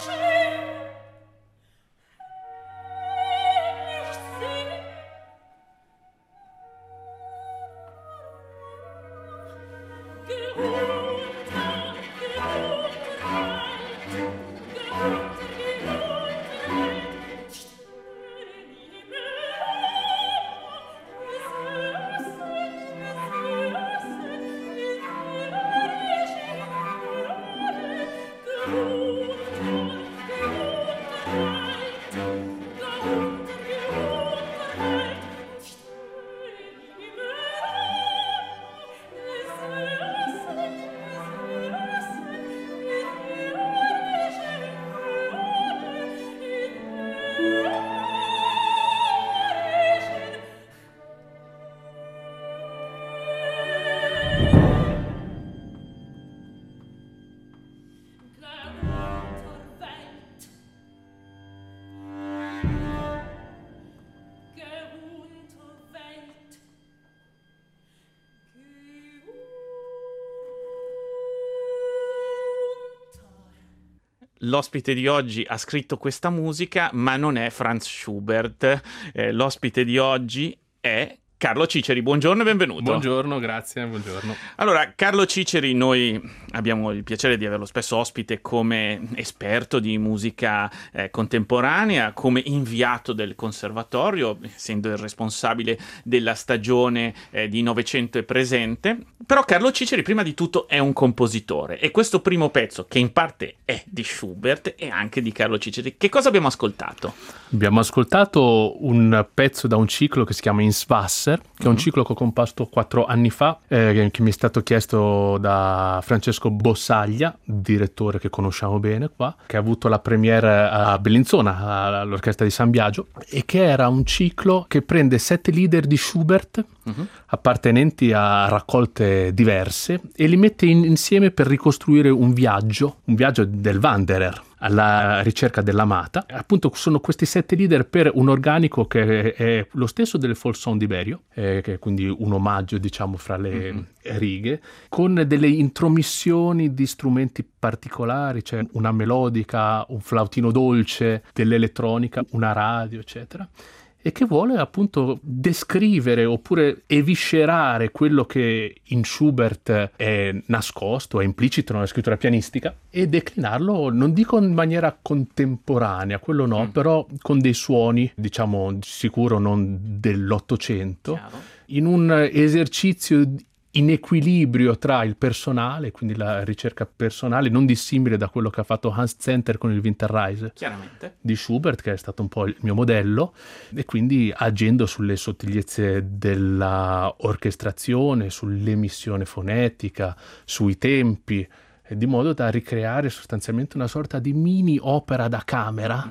L'ospite di oggi ha scritto questa musica, ma non è Franz Schubert. L'ospite di oggi è Carlo Ciceri. Buongiorno e benvenuto. Buongiorno, grazie, buongiorno. Allora, Carlo Ciceri, noi abbiamo il piacere di averlo spesso ospite come esperto di musica contemporanea, come inviato del conservatorio, essendo il responsabile della stagione di Novecento e presente. Però Carlo Ciceri, prima di tutto, è un compositore, e questo primo pezzo, che in parte è di Schubert, è anche di Carlo Ciceri. Che cosa abbiamo ascoltato? Abbiamo ascoltato un pezzo da un ciclo che si chiama Ins Wasser, che è un ciclo che ho composto 4 anni fa, che mi è stato chiesto da Francesco Bossaglia, direttore che conosciamo bene qua, che ha avuto la premiere a Bellinzona, all'Orchestra di San Biagio, e che era un ciclo che prende 7 leader di Schubert, appartenenti a raccolte diverse, e li mette insieme per ricostruire un viaggio del Wanderer alla ricerca dell'amata. Appunto sono questi 7 leader per un organico che è lo stesso del Folk Song di Berio, che è quindi un omaggio, diciamo, fra le righe, con delle intromissioni di strumenti particolari, cioè una melodica, un flautino dolce, dell'elettronica, una radio, eccetera, e che vuole appunto descrivere oppure eviscerare quello che in Schubert è nascosto, è implicito nella scrittura pianistica, e declinarlo, non dico in maniera contemporanea, quello no, però con dei suoni, diciamo, sicuro non dell'Ottocento, Chiaro. in un esercizio in equilibrio tra il personale, quindi la ricerca personale, non dissimile da quello che ha fatto Hans Zenter con il Winterreise Chiaramente. di Schubert, che è stato un po' il mio modello, e quindi agendo sulle sottigliezze della orchestrazione, sull'emissione fonetica, sui tempi, di modo da ricreare sostanzialmente una sorta di mini opera da camera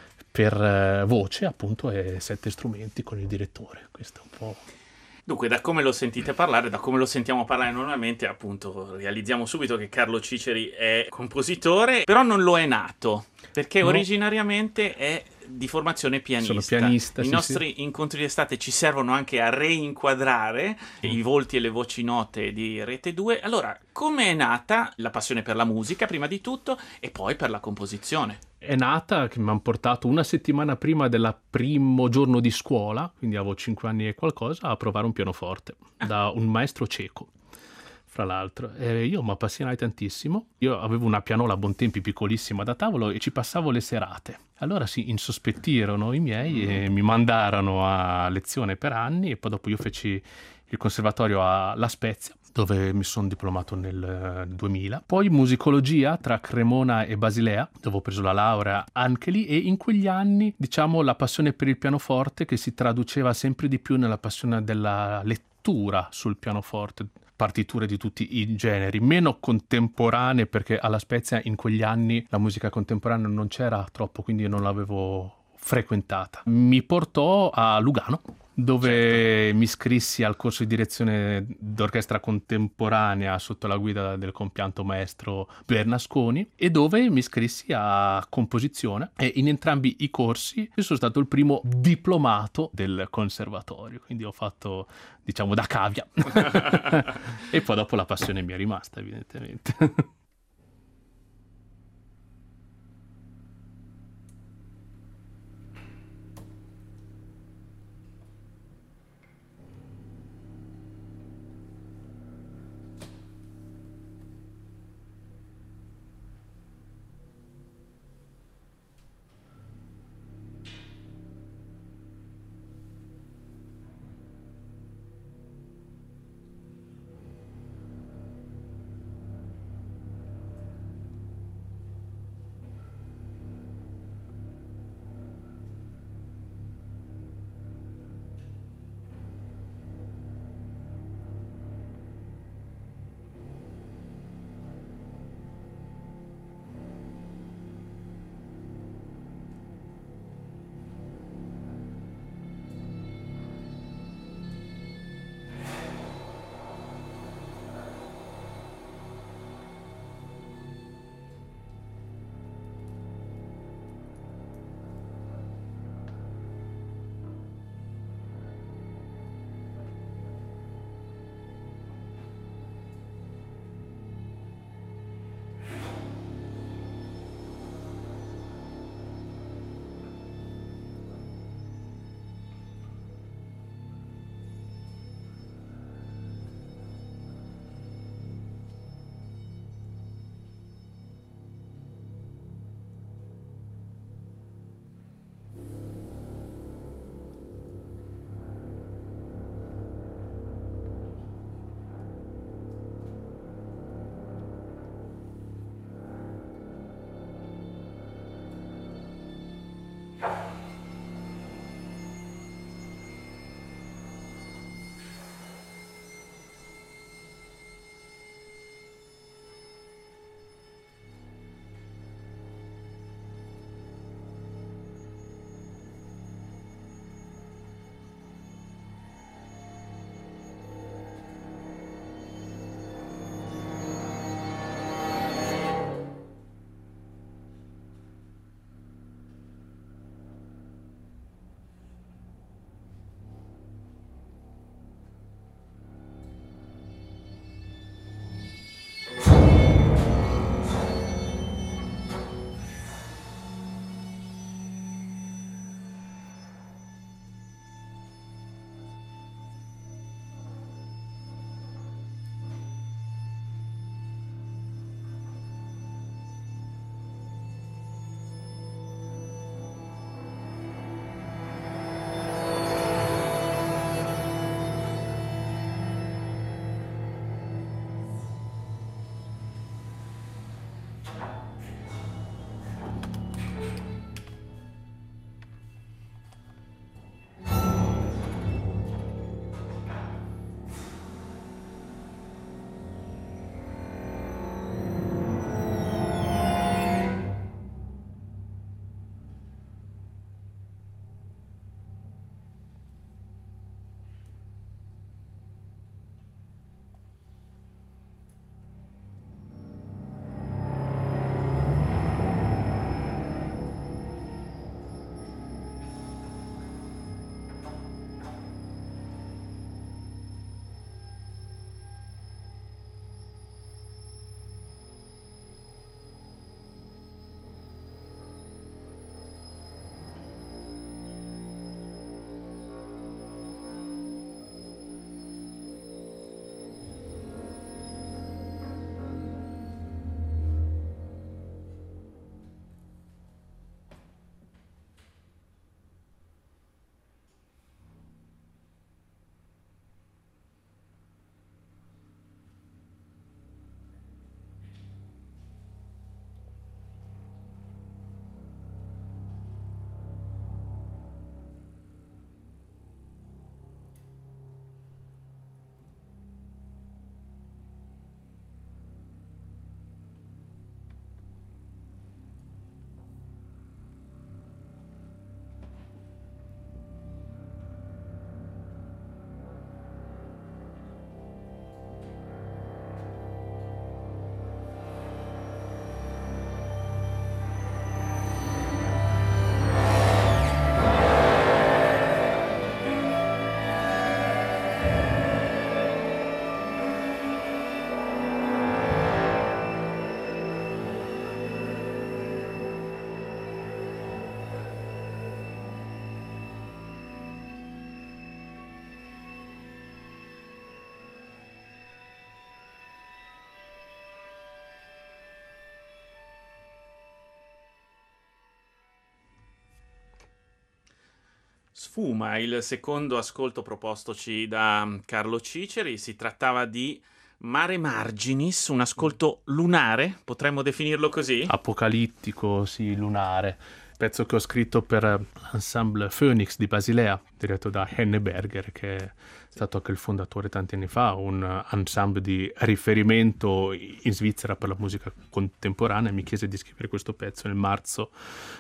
per voce, appunto, e 7 strumenti con il direttore. Questo è un po'... Dunque, da come lo sentite parlare, da come lo sentiamo parlare normalmente, appunto, realizziamo subito che Carlo Ciceri è compositore, però non lo è nato, perché originariamente è di formazione pianista. Sono pianista, I nostri incontri d'estate ci servono anche a reinquadrare i volti e le voci note di Rete 2. Allora, come è nata la passione per la musica, prima di tutto, e poi per la composizione? È nata che mi hanno portato una settimana prima del primo giorno di scuola, quindi avevo 5 anni e qualcosa, a provare un pianoforte da un maestro ceco, fra l'altro. E io mi appassionai tantissimo. Io avevo una pianola a buon tempi piccolissima da tavolo e ci passavo le serate. Allora si insospettirono i miei e mi mandarono a lezione per anni, e poi dopo io feci il conservatorio a La Spezia, dove mi sono diplomato nel 2000. Poi musicologia tra Cremona e Basilea, dove ho preso la laurea anche lì, e in quegli anni, diciamo, la passione per il pianoforte, che si traduceva sempre di più nella passione della lettura sul pianoforte, partiture di tutti i generi, meno contemporanee, perché alla Spezia in quegli anni la musica contemporanea non c'era troppo, quindi io non l'avevo frequentata. Mi portò a Lugano, dove mi iscrissi al corso di direzione d'orchestra contemporanea sotto la guida del compianto maestro Bernasconi, e dove mi iscrissi a composizione, e in entrambi i corsi io sono stato il primo diplomato del conservatorio, quindi ho fatto, diciamo, da cavia. E poi dopo la passione mi è rimasta, evidentemente. Sfuma, il secondo ascolto propostoci da Carlo Ciceri. Si trattava di Mare Marginis, un ascolto lunare, potremmo definirlo così? Apocalittico, sì, lunare. Pezzo che ho scritto per l'ensemble Phoenix di Basilea, diretto da Henneberger, che è stato anche il fondatore tanti anni fa, un ensemble di riferimento in Svizzera per la musica contemporanea. Mi chiese di scrivere questo pezzo nel marzo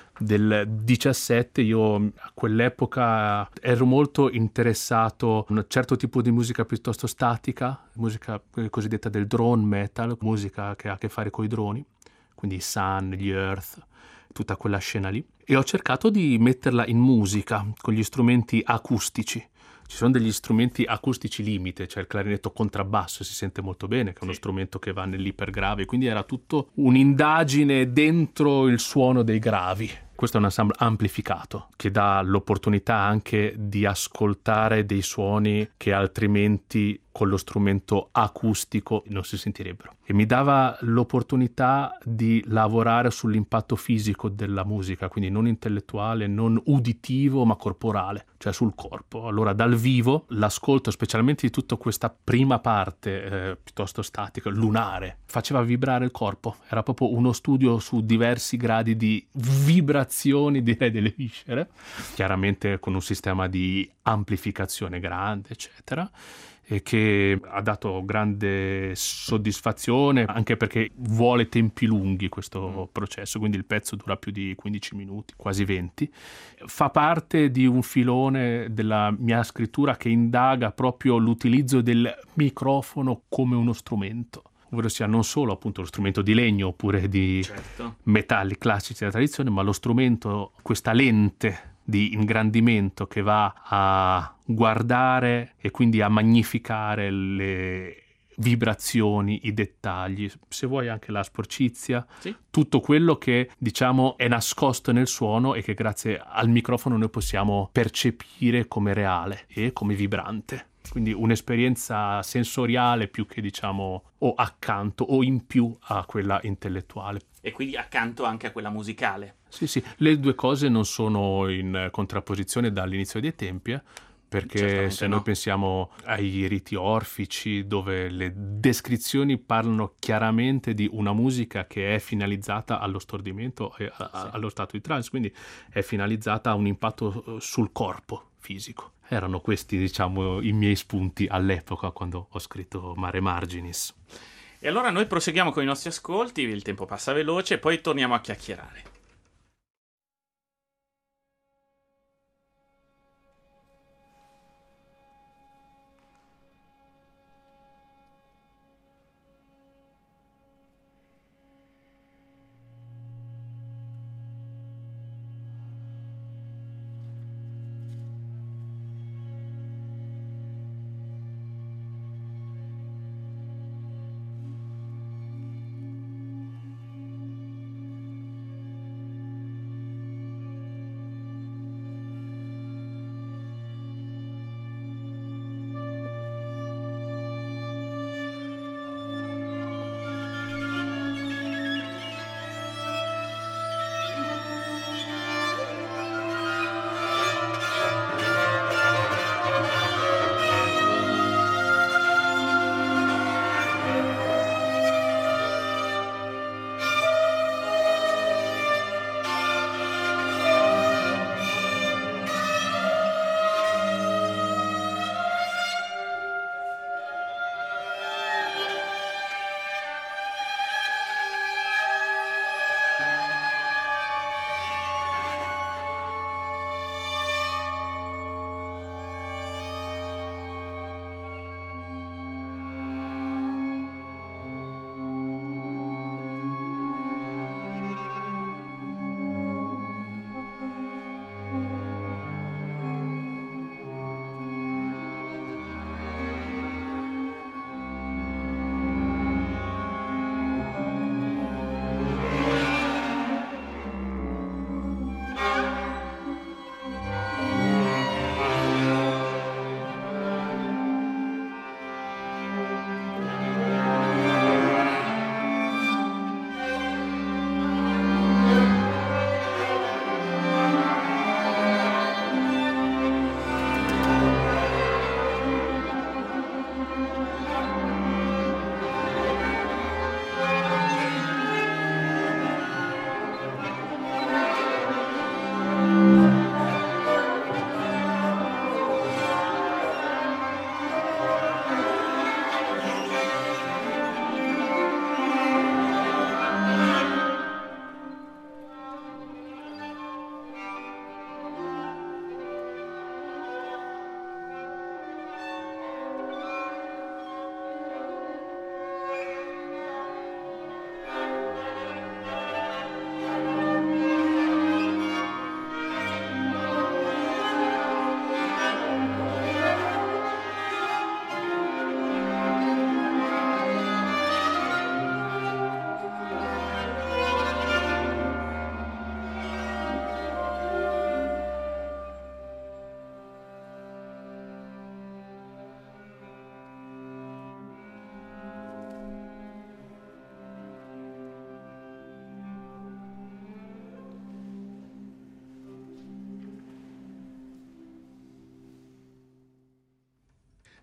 del 17. Io a quell'epoca ero molto interessato a un certo tipo di musica piuttosto statica, musica cosiddetta del drone metal, musica che ha a che fare con i droni, quindi i Sun, gli Earth, tutta quella scena lì, e ho cercato di metterla in musica con gli strumenti acustici. Ci sono degli strumenti acustici limite, cioè il clarinetto contrabbasso si sente molto bene, che è uno strumento che va nell'ipergrave, quindi era tutto un'indagine dentro il suono dei gravi. Questo è un ensemble amplificato che dà l'opportunità anche di ascoltare dei suoni che altrimenti con lo strumento acustico non si sentirebbero. E mi dava l'opportunità di lavorare sull'impatto fisico della musica, quindi non intellettuale, non uditivo, ma corporale, cioè sul corpo. Allora dal vivo l'ascolto, specialmente di tutta questa prima parte piuttosto statica, lunare, faceva vibrare il corpo. Era proprio uno studio su diversi gradi di vibrazioni, direi, delle viscere, chiaramente con un sistema di amplificazione grande, eccetera, e che ha dato grande soddisfazione, anche perché vuole tempi lunghi questo processo, quindi il pezzo dura più di 15 minuti, quasi 20. Fa parte di un filone della mia scrittura che indaga proprio l'utilizzo del microfono come uno strumento, ovvero sia non solo appunto lo strumento di legno oppure di metalli classici della tradizione, ma lo strumento, questa lente di ingrandimento che va a guardare e quindi a magnificare le vibrazioni, i dettagli, se vuoi anche la sporcizia, tutto quello che diciamo è nascosto nel suono e che grazie al microfono noi possiamo percepire come reale e come vibrante. Quindi un'esperienza sensoriale più che diciamo o accanto o in più a quella intellettuale. E quindi accanto anche a quella musicale. Sì, le due cose non sono in contrapposizione dall'inizio dei tempi, perché Certamente se noi pensiamo ai riti orfici, dove le descrizioni parlano chiaramente di una musica che è finalizzata allo stordimento e allo stato di trance, quindi è finalizzata a un impatto sul corpo fisico. Erano questi, diciamo, i miei spunti all'epoca quando ho scritto Mare Marginis. E allora noi proseguiamo con i nostri ascolti, il tempo passa veloce e poi torniamo a chiacchierare.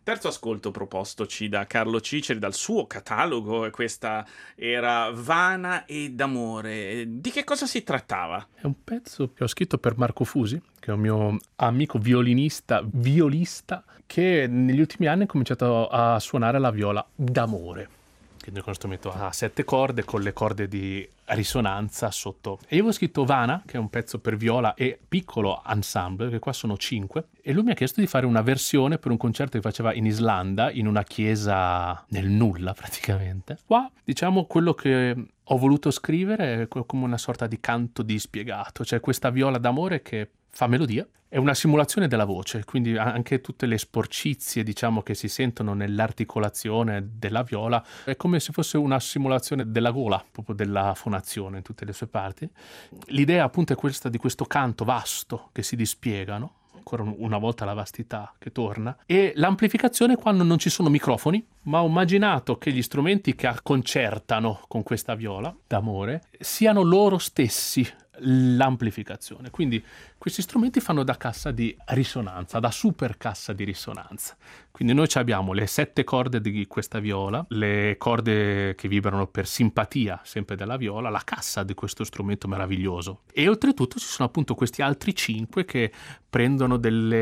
Terzo ascolto propostoci da Carlo Ciceri, dal suo catalogo, e questa era Vana e d'amore. Di che cosa si trattava? È un pezzo che ho scritto per Marco Fusi, che è un mio amico violista, che negli ultimi anni ha cominciato a suonare la viola d'amore. Quindi è uno strumento a 7 corde con le corde di risonanza sotto. E io avevo scritto Vana, che è un pezzo per viola e piccolo ensemble, che qua sono 5, e lui mi ha chiesto di fare una versione per un concerto che faceva in Islanda, in una chiesa nel nulla praticamente. Qua, diciamo, quello che ho voluto scrivere è come una sorta di canto dispiegato, cioè questa viola d'amore che fa melodia. È una simulazione della voce, quindi anche tutte le sporcizie, diciamo, che si sentono nell'articolazione della viola, è come se fosse una simulazione della gola, proprio della fonazione in tutte le sue parti. L'idea appunto è questa di questo canto vasto che si dispiega, no? Ancora una volta la vastità che torna, e l'amplificazione quando non ci sono microfoni, ma ho immaginato che gli strumenti che concertano con questa viola d'amore siano loro stessi l'amplificazione. Quindi questi strumenti fanno da cassa di risonanza, da super cassa di risonanza. Quindi noi abbiamo le 7 corde di questa viola, le corde che vibrano per simpatia sempre della viola, la cassa di questo strumento meraviglioso. E oltretutto ci sono appunto questi altri 5 che prendono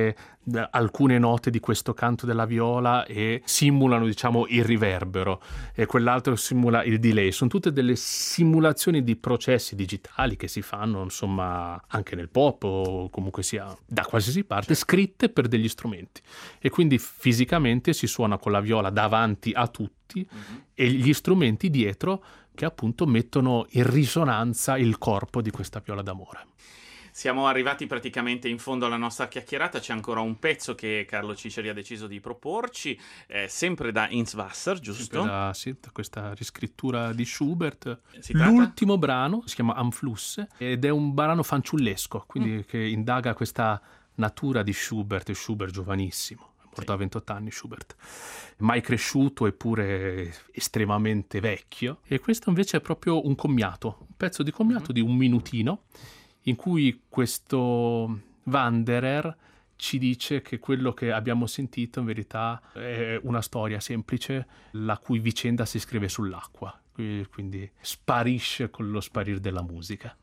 alcune note di questo canto della viola e simulano, diciamo, il riverbero, e quell'altro simula il delay. Sono tutte delle simulazioni di processi digitali che si fanno, insomma, anche nel pop o comunque sia da qualsiasi parte, scritte per degli strumenti. E quindi fisicamente si suona con la viola davanti a tutti e gli strumenti dietro che appunto mettono in risonanza il corpo di questa viola d'amore. Siamo arrivati praticamente in fondo alla nostra chiacchierata, c'è ancora un pezzo che Carlo Ciceri ha deciso di proporci, sempre da Ins Wasser, giusto? Da questa riscrittura di Schubert. Si tratta? L'ultimo brano si chiama Am Fluss ed è un brano fanciullesco, quindi che indaga questa natura di Schubert giovanissimo. Morto a 28 anni Schubert, mai cresciuto eppure estremamente vecchio. E questo invece è proprio un commiato, un pezzo di commiato di un minutino, in cui questo Wanderer ci dice che quello che abbiamo sentito in verità è una storia semplice, la cui vicenda si scrive sull'acqua, quindi sparisce con lo sparire della musica.